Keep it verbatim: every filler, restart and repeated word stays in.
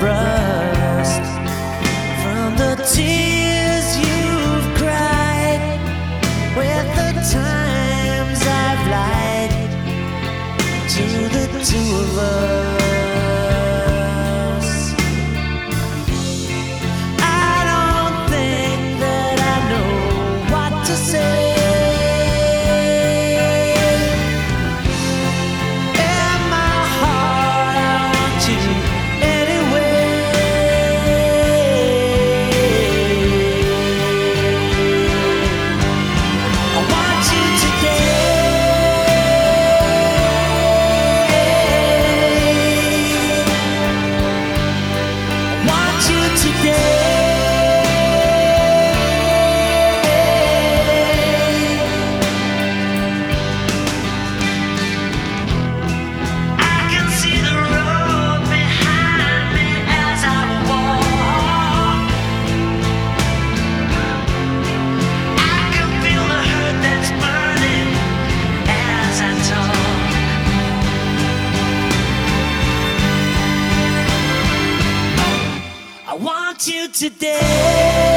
rust from the tears you've cried with the times I've lied to the two of us. I don't think that I know what to say. In my heart, I want you anyway. I want you today. I want you today. I can see the road behind me as I walk. I can feel the hurt that's burning as I talk. I want you today.